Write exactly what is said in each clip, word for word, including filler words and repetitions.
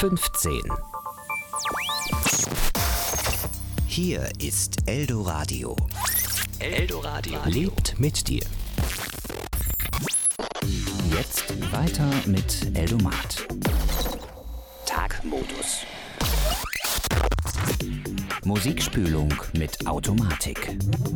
fünfzehn. Hier ist Eldoradio. Eldoradio lebt mit dir. Jetzt weiter mit Eldomat. Tagmodus. Musikspülung mit Automatik.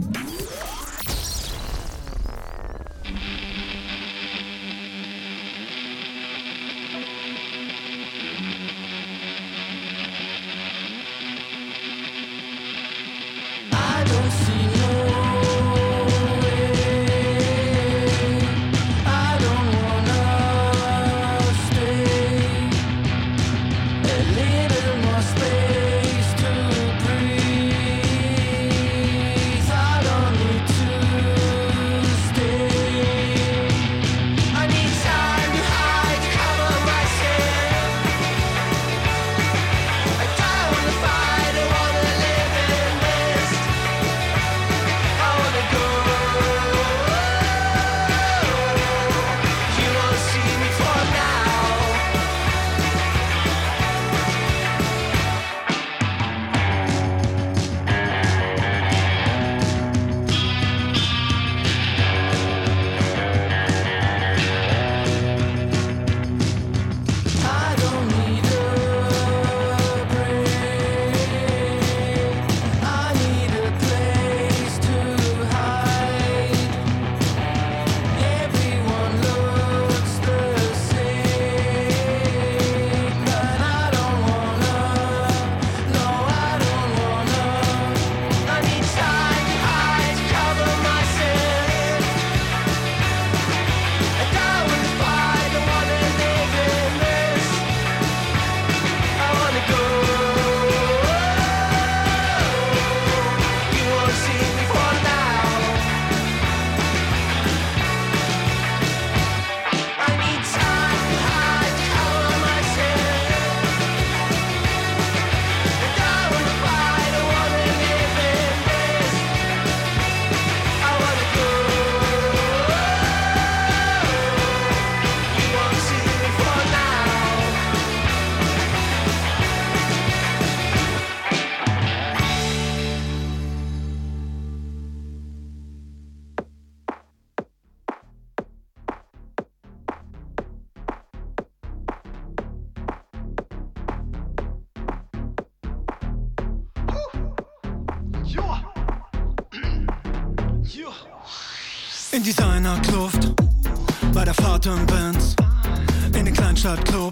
In Designerkluft, bei der Fahrt im Benz, in den Kleinstadtclub,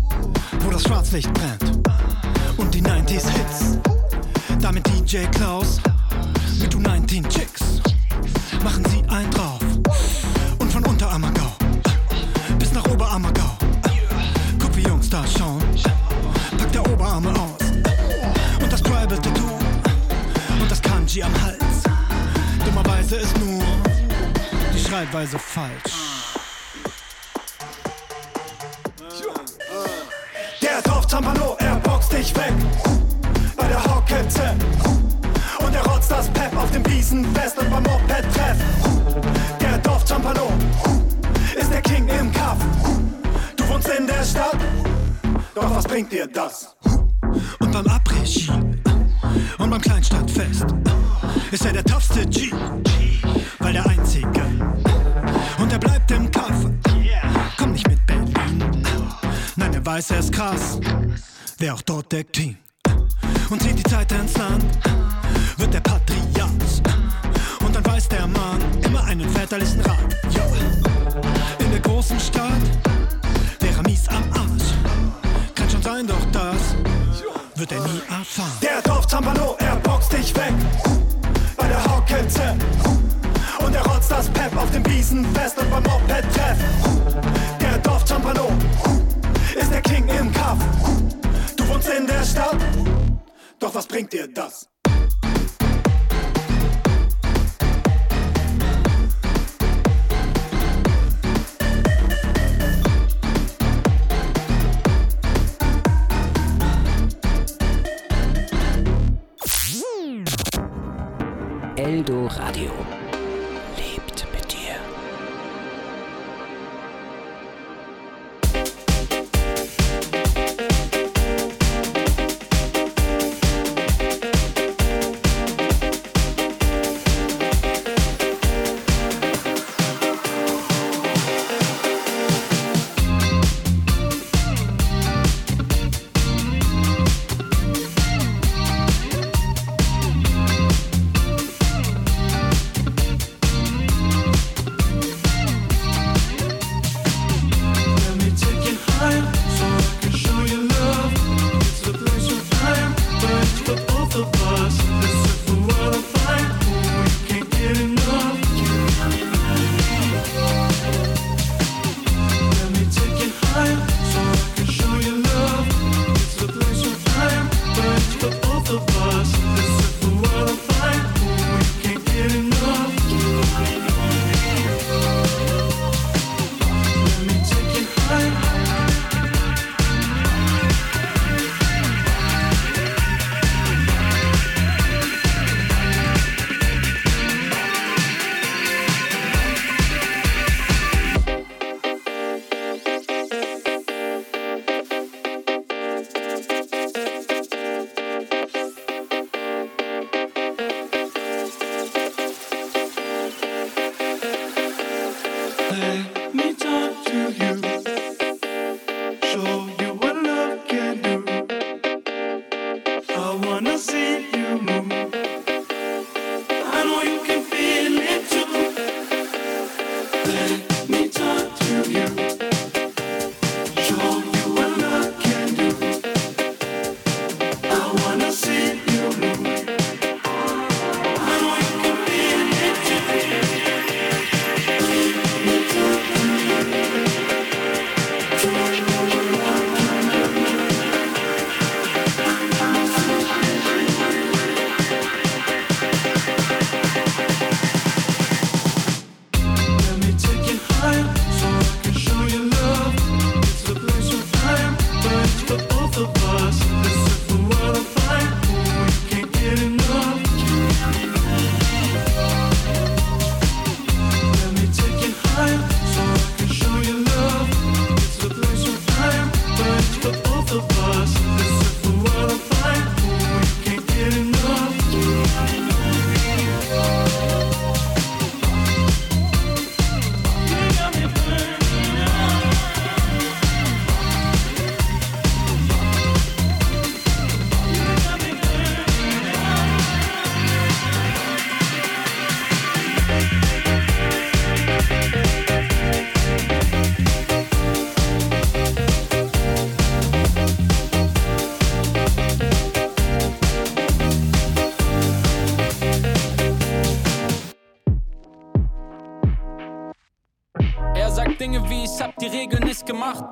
wo das Schwarzlicht brennt und die neunziger Hits. Da mit D J Klaus, mit U neunzehn Chicks, machen sie einen drauf. Und von Unterammergau bis nach Oberammergau, guck wie Jungs da schauen, packt der Oberarme aus und das Tribal-Tattoo und das Kanji am Hals. Dummerweise ist nur die Schreibweise falsch. Der ist auf Zampano, er boxt dich weg bei der Hocke-Z. Und er rotzt das Pep auf dem Wiesenfest und beim Moped-Treff. Der Dorf Zampano ist der King im Kaff. Du wohnst in der Stadt, doch was bringt dir das? Und beim Après-Ski und beim Kleinstadtfest ist er der toughste G, weil der Einzige. Und er bleibt im Kaff, komm nicht mit Berlin. Nein, er weiß, er ist krass, wer auch dort der King. Und zieht die Zeit ins Land, wird der Patriarch. Und dann weiß der Mann immer einen väterlichen Rat. Ja. In der großen Stadt wäre er mies am Arsch. Kann schon sein, doch das wird er nie erfahren. Der Dorf Zampano, er boxt dich weg bei der Hocke-Z. Und er rotzt das Pep auf dem Wiesenfest und beim Moped-Treff. Der Dorf Zampano ist der King im Kaff. Du wohnst in der Stadt, doch was bringt dir das? Eldoradio lebt mit dir. Dinge wie ich hab die Regeln nicht gemacht.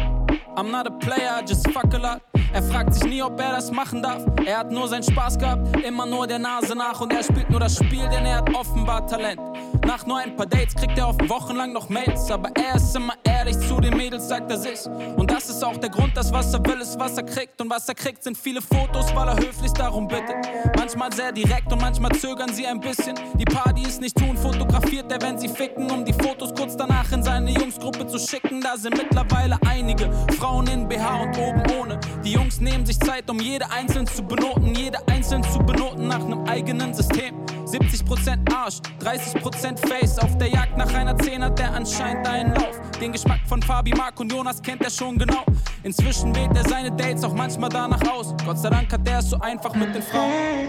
I'm not a player, I just fuck a lot. Er fragt sich nie, ob er das machen darf. Er hat nur seinen Spaß gehabt, immer nur der Nase nach. Und er spielt nur das Spiel, denn er hat offenbar Talent. Nach nur ein paar Dates kriegt er oft wochenlang noch Mails. Aber er ist immer ehrlich zu den Mädels, sagt er sich. Und das ist auch der Grund, dass was er will, ist was er kriegt. Und was er kriegt, sind viele Fotos, weil er höflich darum bittet. Manchmal sehr direkt und manchmal zögern sie ein bisschen. Die paar, die es nicht tun, fotografiert er, wenn sie ficken. Um die Fotos kurz danach in seine Jungsgruppe zu schicken. Da sind mittlerweile einige Frauen in B H und oben ohne. Die Jungs nehmen sich Zeit, um jede einzeln zu benoten. Jede einzeln zu benoten nach einem eigenen System. siebzig Prozent Arsch, dreißig Prozent Face. Auf der Jagd nach einer zehn hat er anscheinend einen Lauf. Den Geschmack von Fabi, Mark und Jonas kennt er schon genau. Inzwischen wählt er seine Dates auch manchmal danach aus. Gott sei Dank hat er es so einfach mit den Frauen.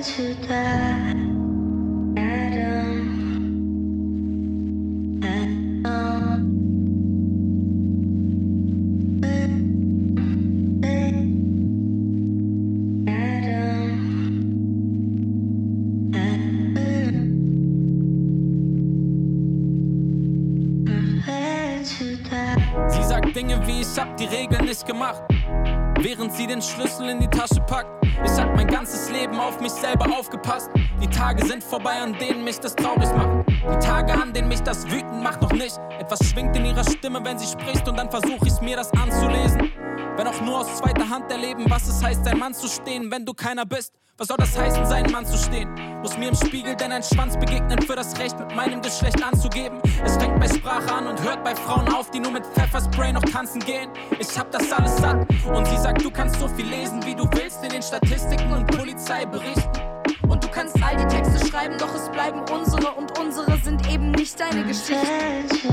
Dinge wie ich hab die Regeln nicht gemacht, während sie den Schlüssel in die Tasche packt. Ich hab mein ganzes Leben auf mich selber aufgepasst. Die Tage sind vorbei, an denen mich das traurig macht. Die Tage, an denen mich das wütend macht, noch nicht. Etwas schwingt in ihrer Stimme, wenn sie spricht, und dann versuch ich's mir das anzulesen. Wenn auch nur aus zweiter Hand erleben, was es heißt, ein Mann zu stehen, wenn du keiner bist. Was soll das heißen, sein Mann zu stehen? Muss mir im Spiegel denn ein Schwanz begegnen für das Recht, mit meinem Geschlecht anzugeben? Es fängt bei Sprache an und hört bei Frauen auf, die nur mit Pfefferspray noch tanzen gehen. Ich hab das alles satt. Und sie sagt, du kannst so viel lesen, wie du willst in den Statistiken und Polizeiberichten. Und du kannst all die Texte schreiben, doch es bleiben unsere, und unsere sind eben nicht deine Geschichten.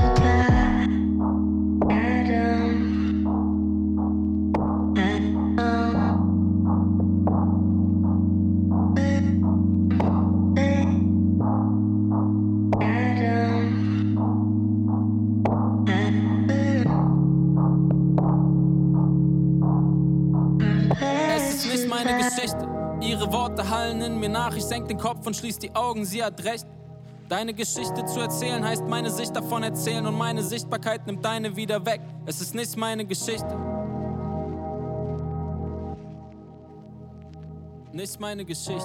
Ihre Worte hallen in mir nach, ich senk den Kopf und schließ die Augen, sie hat recht. Deine Geschichte zu erzählen heißt meine Sicht davon erzählen, und meine Sichtbarkeit nimmt deine wieder weg. Es ist nicht meine Geschichte. Nicht meine Geschichte.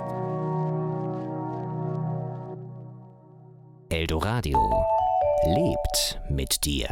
Eldoradio lebt mit dir.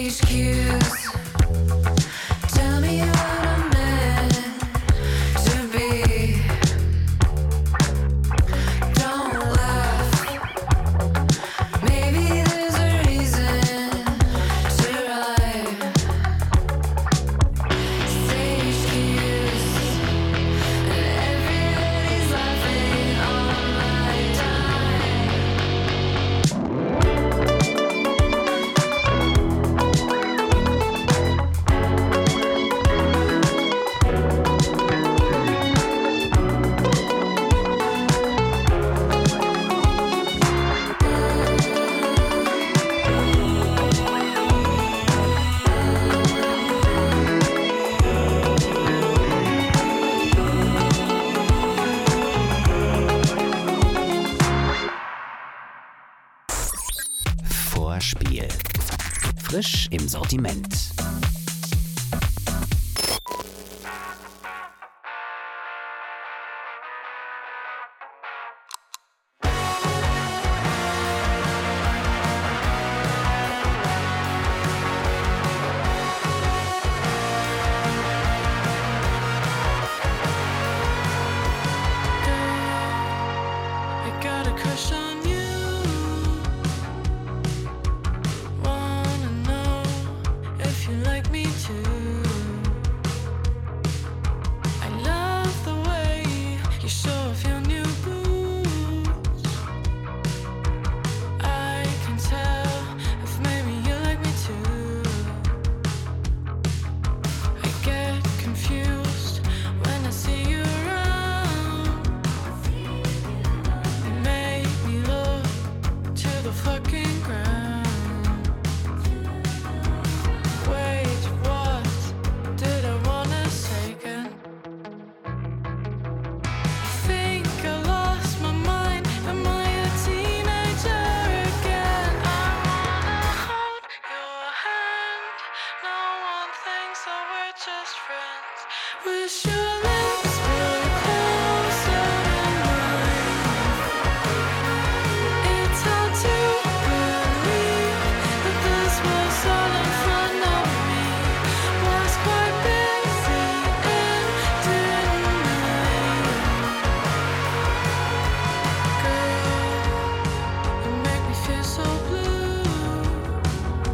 Frisch im Sortiment.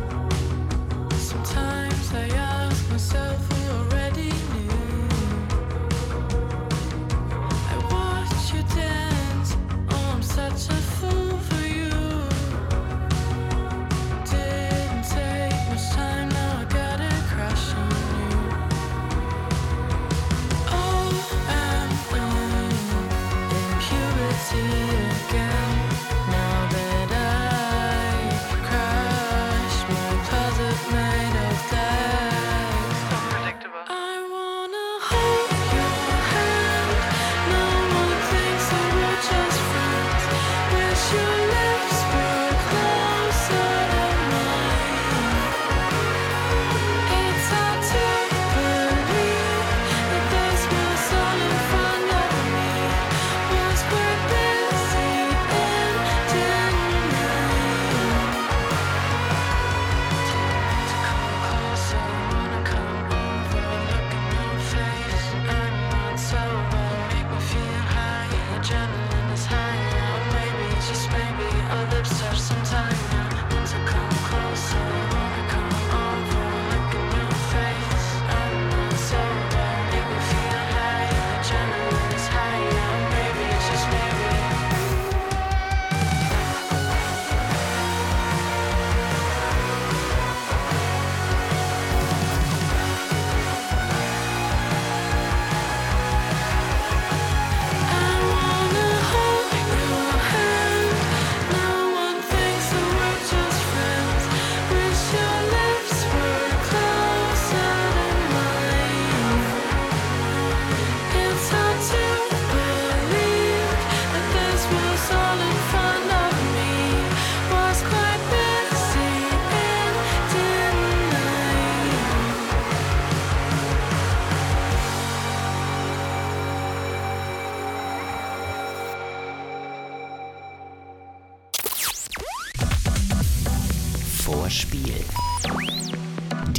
Sometimes I ask myself who already knew.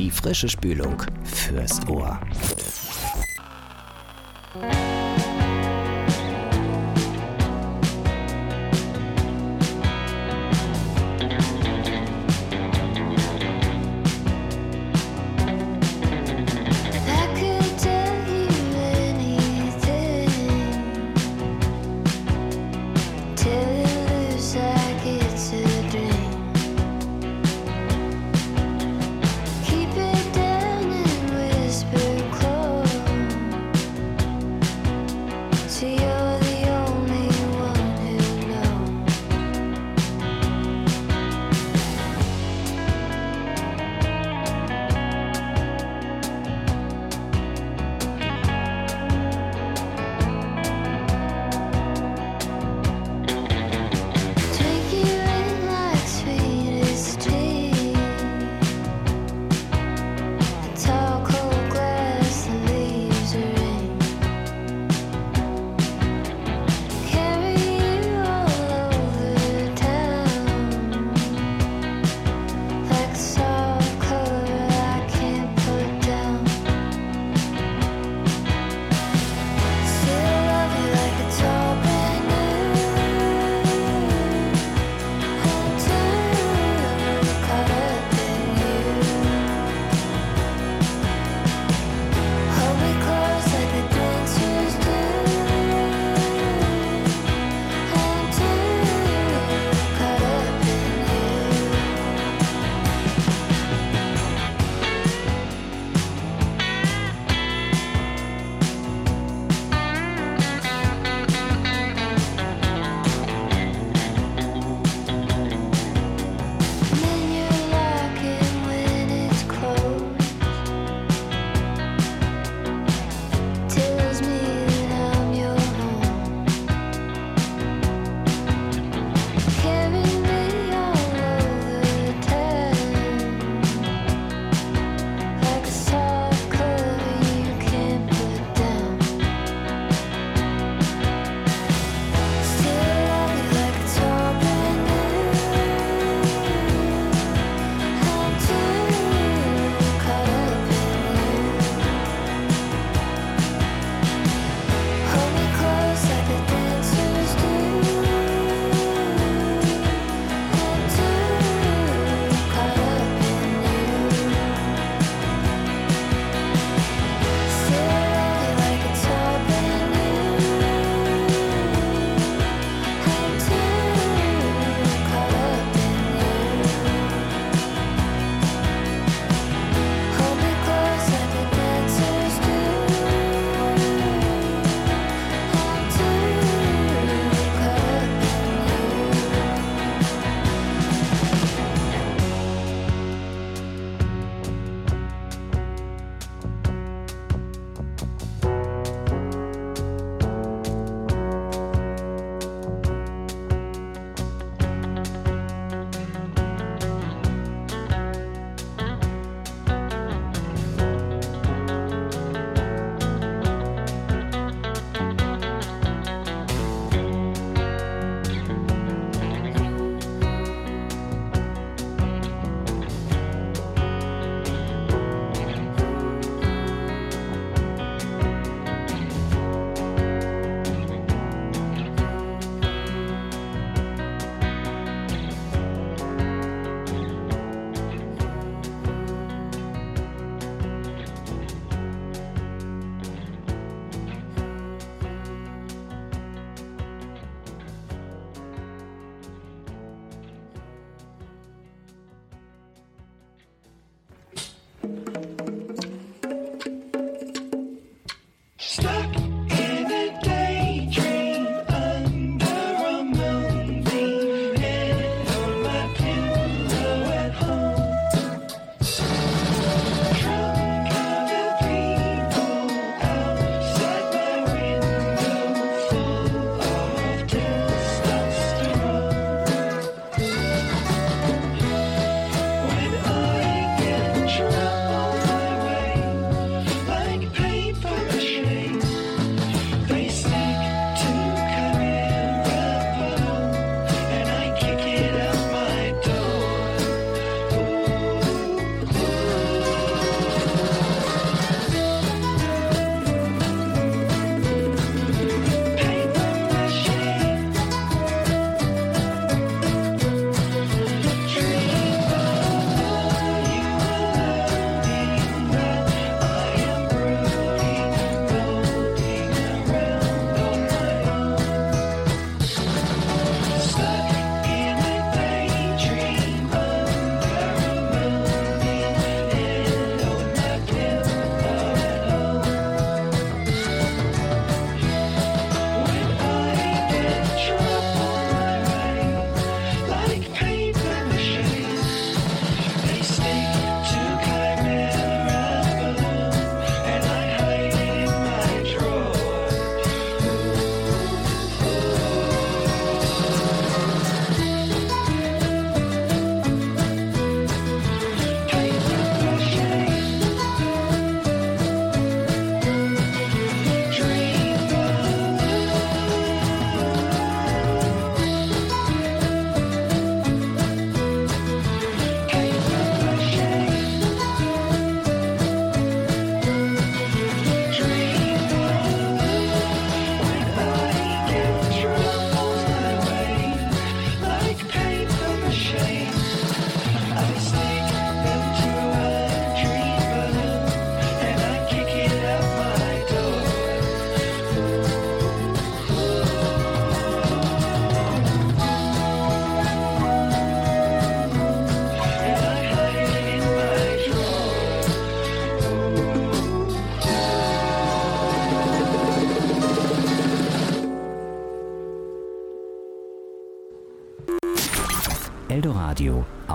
Die frische Spülung fürs Ohr.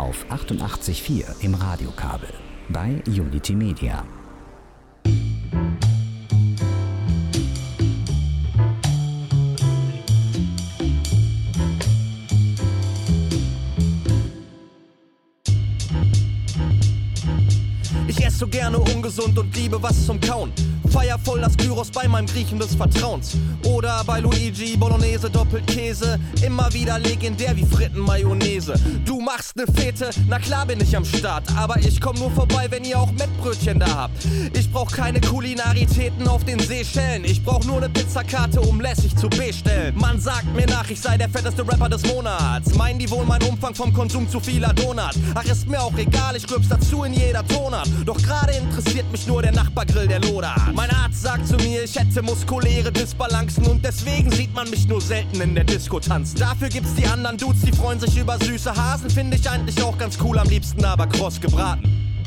auf achtundachtzig Komma vier im Radiokabel bei Unity Media. Ich esse so gerne ungesund und liebe was zum Kauen. Feier voll das Gyros bei meinem Griechen des Vertrauens. Oder bei Luigi Bolognese Doppelkäse. Immer wieder legendär wie Fritten Mayonnaise. Du machst ne Fete, na klar bin ich am Start. Aber ich komm nur vorbei, wenn ihr auch Mettbrötchen da habt. Ich brauch keine Kulinaritäten auf den Seychellen. Ich brauch nur ne Pizzakarte, um lässig zu bestellen. Man sagt mir nach, ich sei der fetteste Rapper des Monats. Meinen die wohl mein Umfang vom Konsum zu vieler Donuts? Ach, ist mir auch egal, ich rülps dazu in jeder Tonart. Doch gerade interessiert mich nur der Nachbargrill, der lodert. Mein Arzt sagt zu mir, ich hätte muskuläre Disbalancen und deswegen sieht man mich nur selten in der Disco tanzen. Dafür gibt's die anderen Dudes, die freuen sich über süße Hasen. Finde ich eigentlich auch ganz cool, am liebsten aber kross gebraten.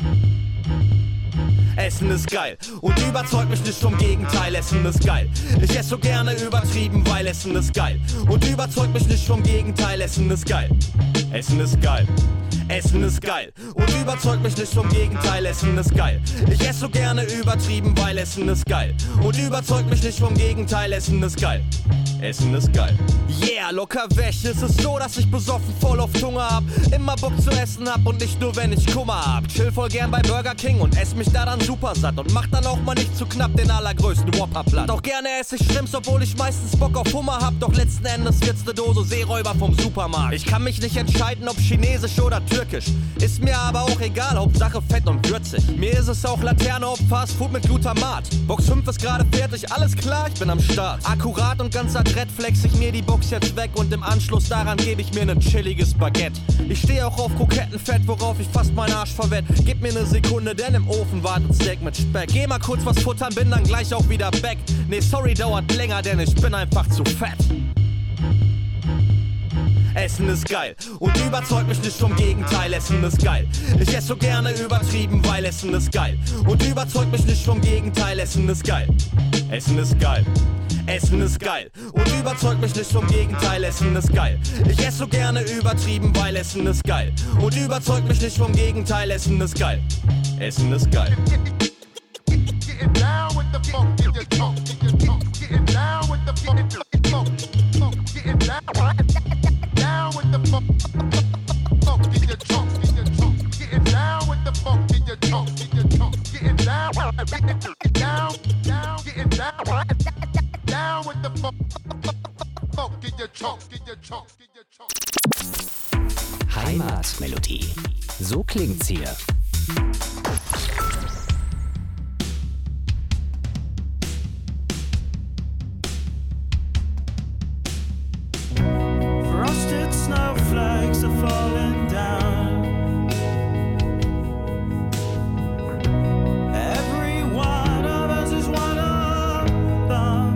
Essen ist geil und überzeugt mich nicht vom Gegenteil, Essen ist geil. Ich esse so gerne übertrieben, weil Essen ist geil. Und überzeugt mich nicht vom Gegenteil, Essen ist geil. Essen ist geil. Essen ist geil und überzeugt mich nicht vom Gegenteil, Essen ist geil. Ich esse so gerne übertrieben, weil Essen ist geil. Und überzeugt mich nicht vom Gegenteil, Essen ist geil. Essen ist geil. Yeah, locker weg. Es ist so, dass ich besoffen voll auf Zunge hab. Immer Bock zu essen hab und nicht nur, wenn ich Kummer hab. Chill voll gern bei Burger King und ess mich da dann super satt. Und mach dann auch mal nicht zu knapp den allergrößten Whopper platt. Auch gerne esse ich Shrimps, obwohl ich meistens Bock auf Hummer hab. Doch letzten Endes wird's ne Dose Seeräuber vom Supermarkt. Ich kann mich nicht entscheiden, ob chinesisch oder türkisch. Ist mir aber auch egal, Hauptsache fett und würzig. Mir ist es auch Laterne ob Fast Food mit Glutamat. Box fünf ist gerade fertig, alles klar, ich bin am Start. Akkurat und ganz adrett flex ich mir die Box jetzt weg und im Anschluss daran gebe ich mir nen chilliges Baguette. Ich stehe auch auf Krokettenfett, worauf ich fast meinen Arsch verwett. Gib mir ne Sekunde, denn im Ofen wartet Steak mit Speck. Geh mal kurz was futtern, bin dann gleich auch wieder back. Nee, sorry, dauert länger, denn ich bin einfach zu fett. Essen ist geil und überzeugt mich nicht vom Gegenteil, Essen ist geil. Ich esse so gerne übertrieben, weil Essen ist geil. Und überzeugt mich nicht vom Gegenteil, Essen ist geil. Essen ist geil. Essen ist geil und überzeugt mich nicht vom Gegenteil, Essen ist geil. Ich esse so gerne übertrieben, weil Essen ist geil. Und überzeugt mich nicht vom Gegenteil, Essen ist geil. Essen ist geil. Getting down with the funk, get your trunk, getting down with the funk, getting down, down with the funk, get your trunk, get your trunk, getting down with the funk, get your trunk, get your trunk, getting down, down, down, getting down, down with the funk, get your trunk, get your trunk, get your trunk. Heimatmelodie. So klingt's hier. Frosted snowflakes are falling down. Every one of us is one of them.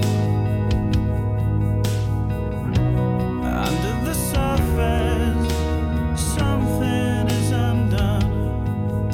Under the surface, something is undone.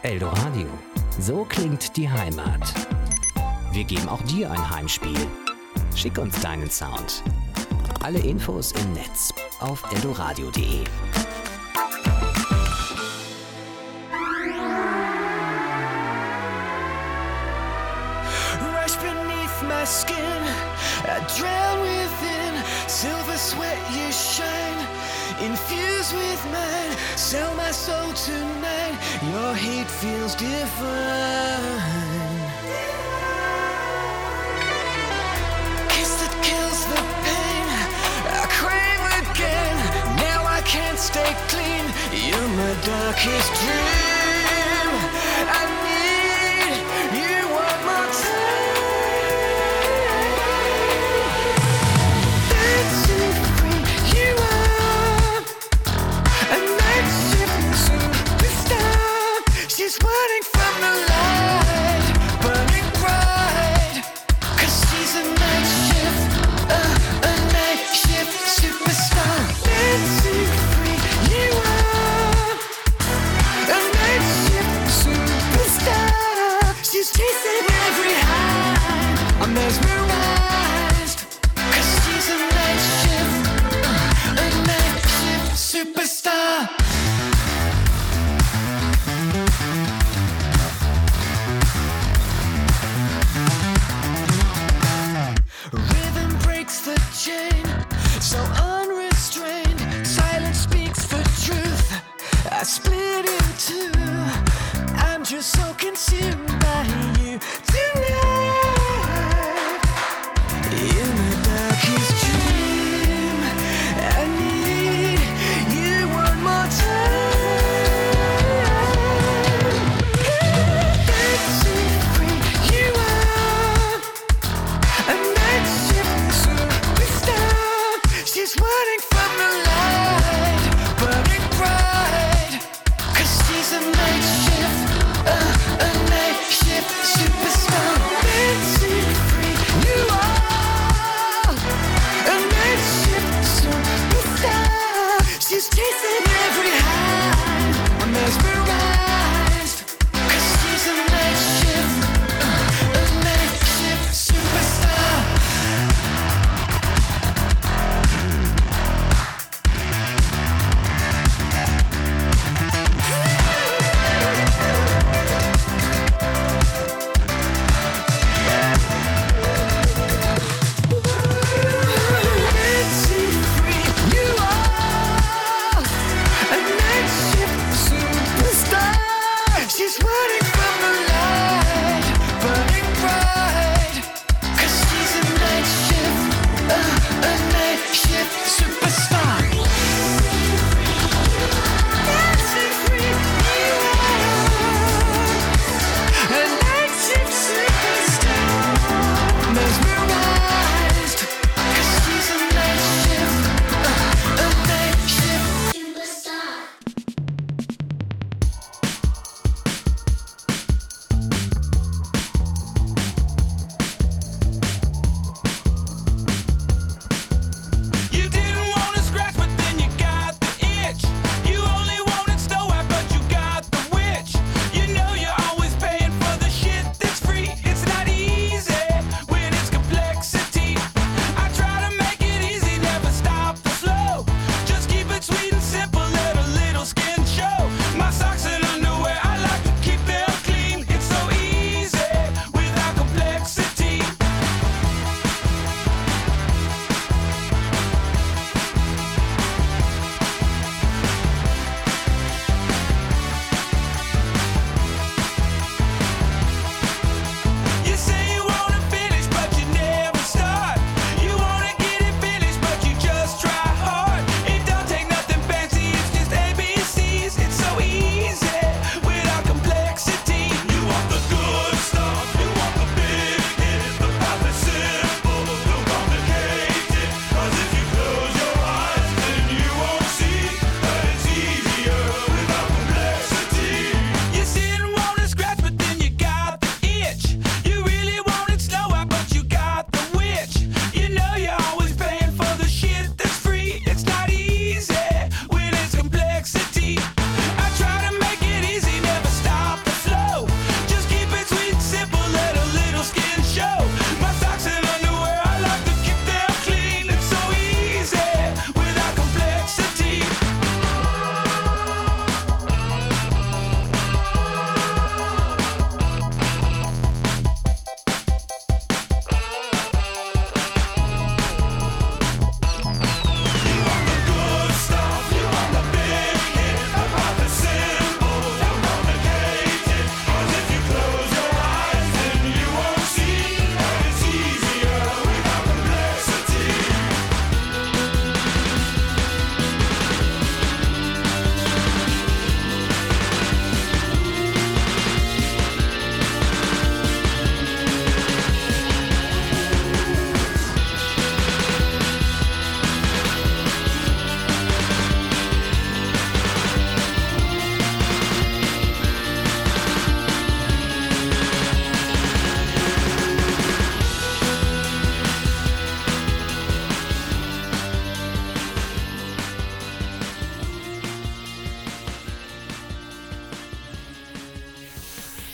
Eldoradio. So klingt die Heimat. Wir geben auch dir ein Heimspiel. Schick uns deinen Sound. Alle Infos im Netz auf eldoradio punkt de. Rush beneath my skin, I drown within. Silver sweat you shine, infused with mine. Sell my soul tonight, your hate feels divine. Kiss that kills the pain, I crave again. Now I can't stay clean, you're my darkest dream. I need you one more time. Dancing free, you are a night shift superstar. She's running from the light, burning bright. 'Cause she's a night shift, uh, a night shift superstar. Dancing free, you are a night shift superstar. She's chasing every high. I'm mesmerized. 'Cause she's a night shift, uh, a night shift superstar. Rhythm breaks the chain, so unrestrained. Silence speaks for truth. I split in two. I'm just so consumed by you tonight. You're my darkest dream. I need you one more time. Dancing free, you are a night shift superstar. She's running from the light, burning bright. 'Cause she's a night shift, uh, a night shift superstar. Dancing free, you are a night shift superstar. She's chasing every high. I'm mesmerized. 'Cause she's a night shift, uh, a night shift superstar.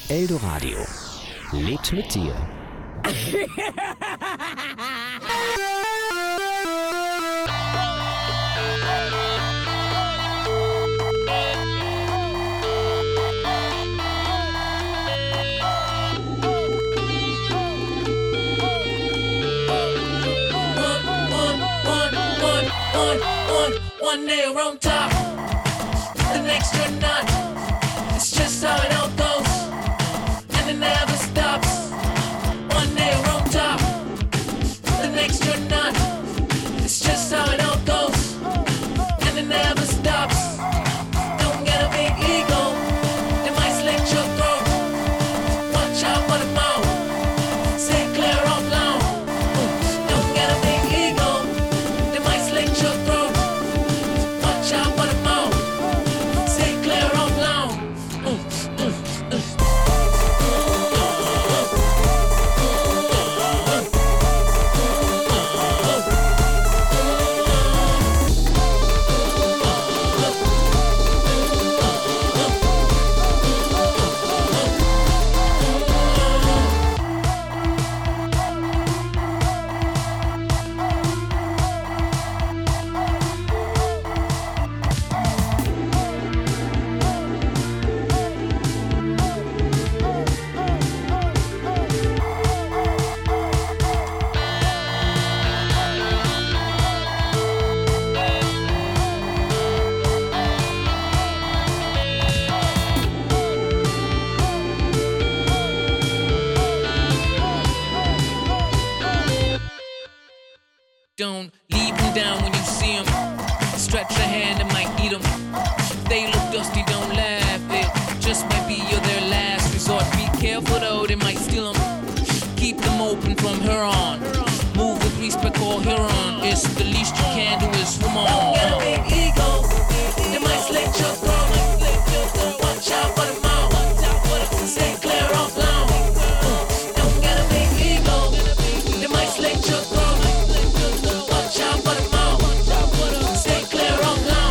Eldoradio lebt mit dir. One day we're on top, the next you're not. It's just how it all goes, and it never stops. One day we're on top, the next you're not. It's just how it all goes, and it never stops. Don't get a big ego, they might slit your throat. Watch out for the mouth, stay clear of loud. Don't get a big ego, they might slit your throat. Watch out for the mouth, stay clear of loud. Don't leave them down when you see them. Stretch your hand and might eat them. If they look dusty, don't laugh. It just might be your their last resort. Be careful though, they might steal them. Keep them open from here on. Move with respect or Huron. It's the least you can do is swim on. Don't get a big ego. They might slit your throat. Watch out for the mouth. Stay clear of loud. Don't get a big ego. They might slit your throat. Watch out for the mouth. Stay clear of loud.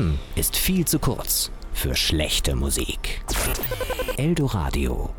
Leben ist viel zu kurz für schlechte Musik. Eldoradio.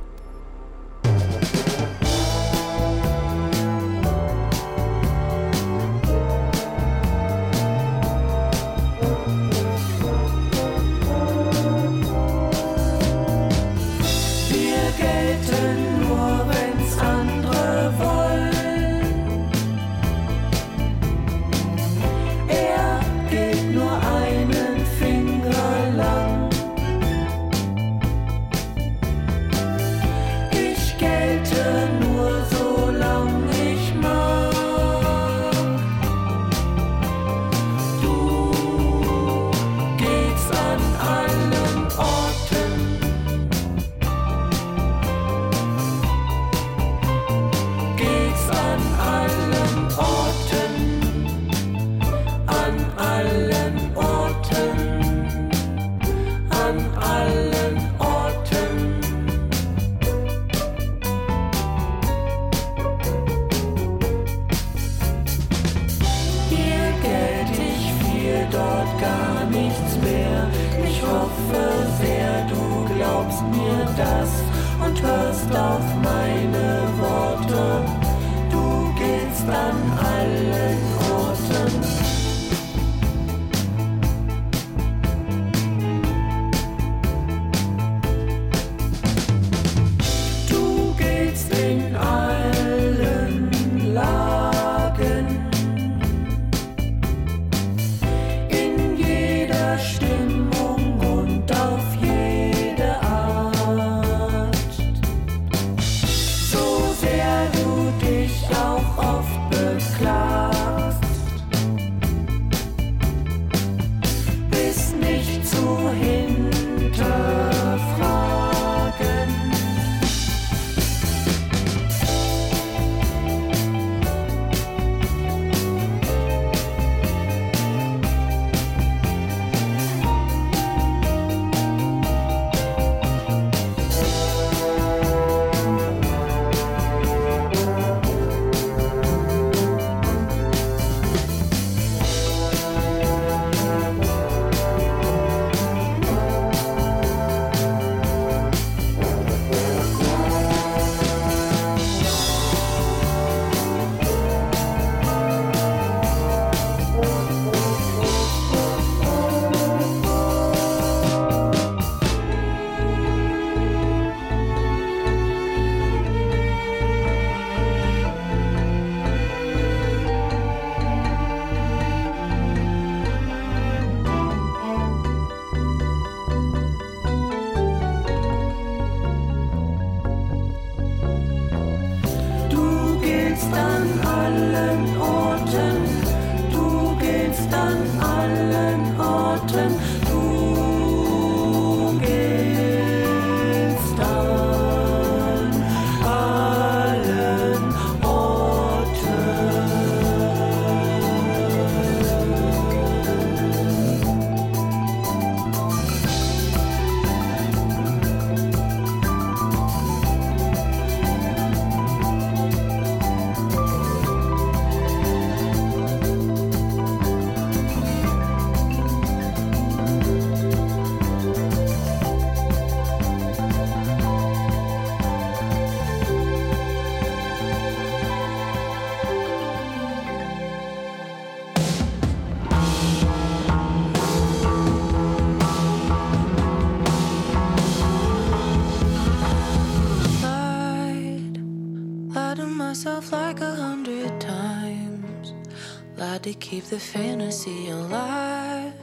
To keep the fantasy alive,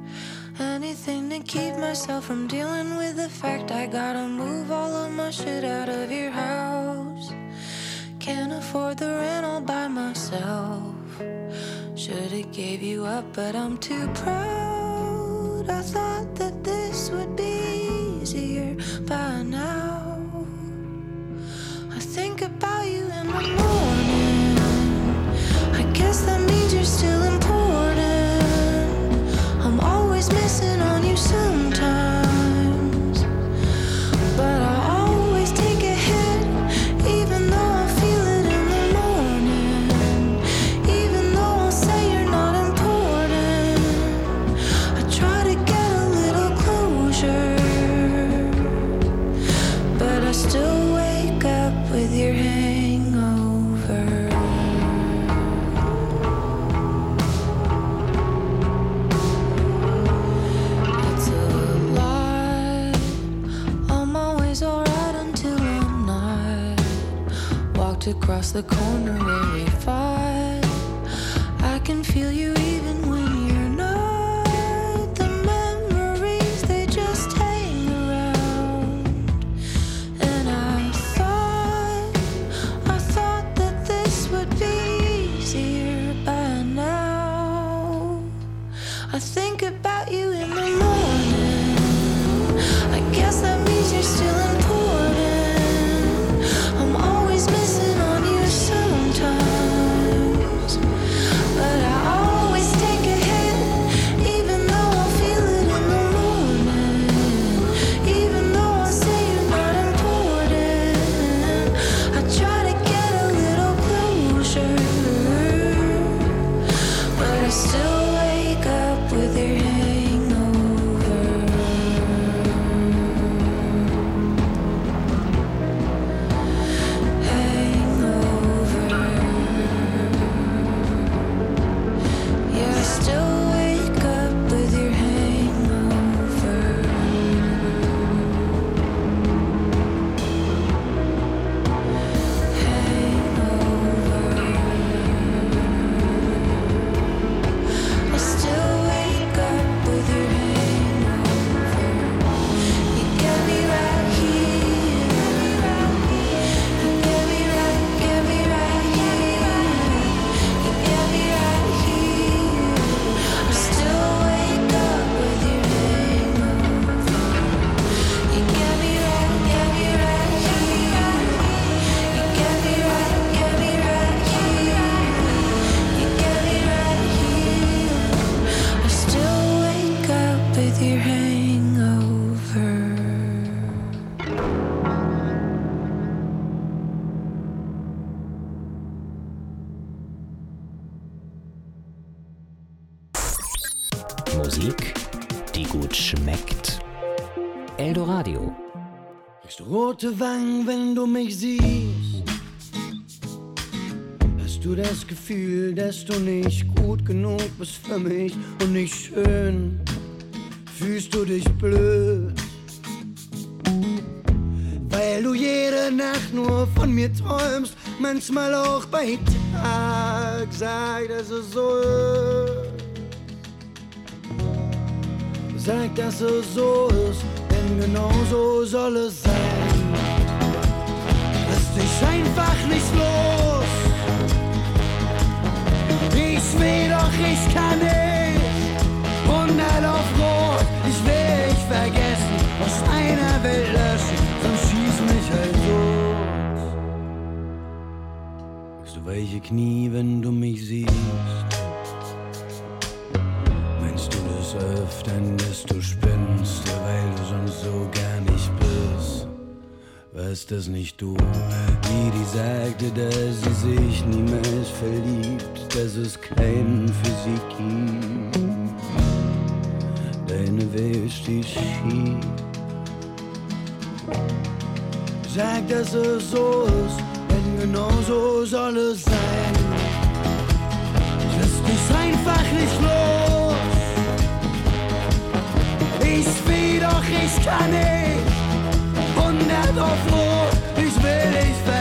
anything to keep myself from dealing with the fact I gotta move all of my shit out of your house. Can't afford the rent all by myself. Should've gave you up, but I'm too proud. I thought that this would be easier by now. I think about you in the morning. I guess that means you're still important. I'm always missing on you sometimes, but I always take a hit, even though I feel it in the morning. Even though I'll say you're not important, I try to walked across the corner where we fought. I can feel you even when you're not. The memories, they just hang around. And I thought, I thought that this would be easier by now. I think about you in the morning. I guess that means you're still important. I'm always missing on you sometimes, but I always take a hit, even though I feel it in the morning. Even though I say you're not important, I try to get a little closure, but I still wake up with your hangover. Hangover. Yeah, I still wake up with your hangover. Hangover. I still wake up with your hangover. You get me right here. You get me right, get me right here. You get me right here. I still wake up with your hangover. You get me right, get me right here. You get me right, get me right here. You get me right here. I still wake up with your hangover. Musik, die gut schmeckt. Eldoradio. Kriegst du rote Wangen, wenn du mich siehst? Hast du das Gefühl, dass du nicht gut genug bist für mich und nicht schön? Fühlst du dich blöd? Weil du jede Nacht nur von mir träumst, manchmal auch bei Tag. Sag, dass es so ist. Sag, dass es so ist, denn genau so soll es sein. Lass dich einfach nicht los. Ich will doch, ich kann nicht. hundert auf Rot, ich will dich vergessen. Aus einer Welt löschen, sonst schieß mich halt los. Kriegst du weiche Knie, wenn du mich siehst? Meinst du das öfters, dass du spinnst, weil du sonst so gar nicht bist? Warst das nicht du, die die sagte, dass sie sich niemals verliebt, dass es keinen für sie gibt? Deine Welt steht schief. Sag, dass es so ist, denn genau so soll es sein. Lass dich einfach nicht los. Ich will doch, ich kann nicht. hundert auf Rot, ich will dich vergessen.